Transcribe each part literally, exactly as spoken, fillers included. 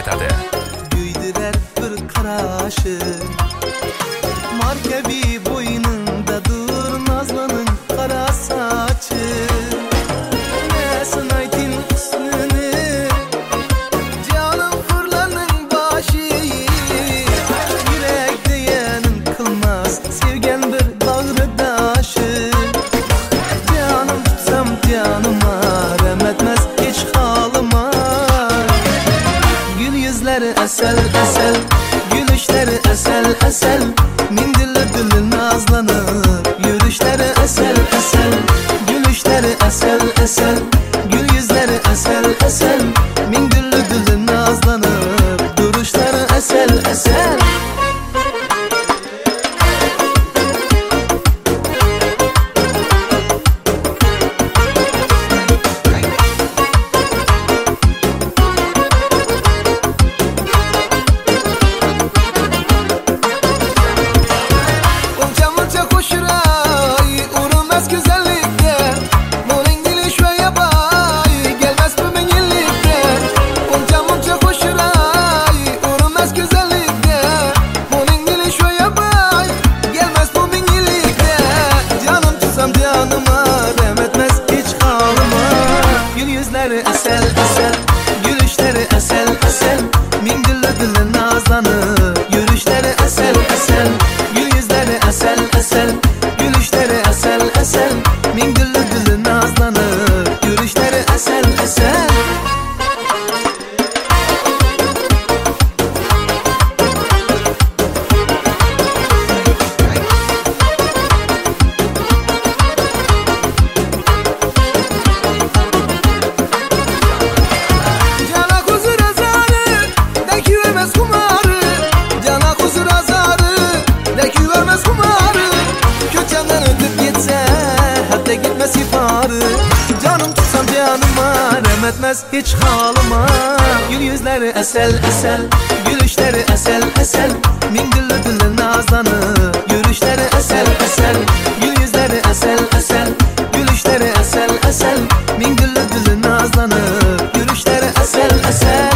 aytadi. Guydirar bir qarashi markabi bo'ynindadir nazlaning qara sochi. Nesin aytin husnini jonim hurlarning boshi. Yurak deganin qilmas sevgan bir bag'ridoshi. Jonim tutsam jonima rahmatmas hech holima. Gül yüzleri esel esel, gülüşleri esel esel, min dilli dilli nazlanır. Yürüyüşleri esel esel, gülüşleri esel esel, gül yüzleri esel esel, min dilli dilli nazlanır. Duruşları esel esel. Esel esel, gülüşleri esel esel, min dilli dilli nazlanır. Yürüyüşleri esel esel, gül yüzleri esel esel, gülüşleri esel esel, min dilli dilli nazlanır. Yürüyüşleri esel esel. Gitmez ifarı, canım tutsam canıma rahmetmez hiç halıma. Gül yüzleri esel esel, gülüşleri esel esel, min dilli dilli nazlanır. Yürüyüşleri esel esel, gül yüzleri esel esel, gülüşleri esel esel, min dilli dilli nazlanır. Yürüyüşleri esel esel.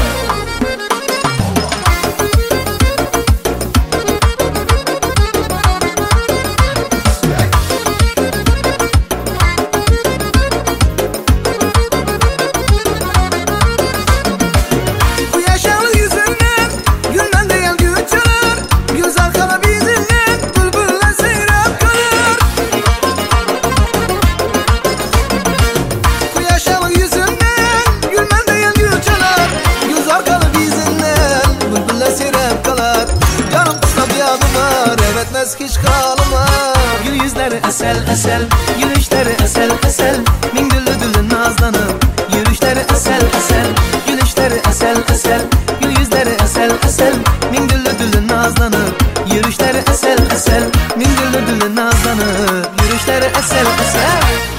Hiç kalıma. Gül yüzleri esel esel, gülüşleri esel esel, min dilli dilli nazlanır. Yürüyüşleri esel esel, gülüşleri esel esel, gül yüzleri esel esel, min dilli dilli nazlanır. Yürüyüşleri esel esel, min dilli dilli nazlanır. Yürüyüşleri esel esel.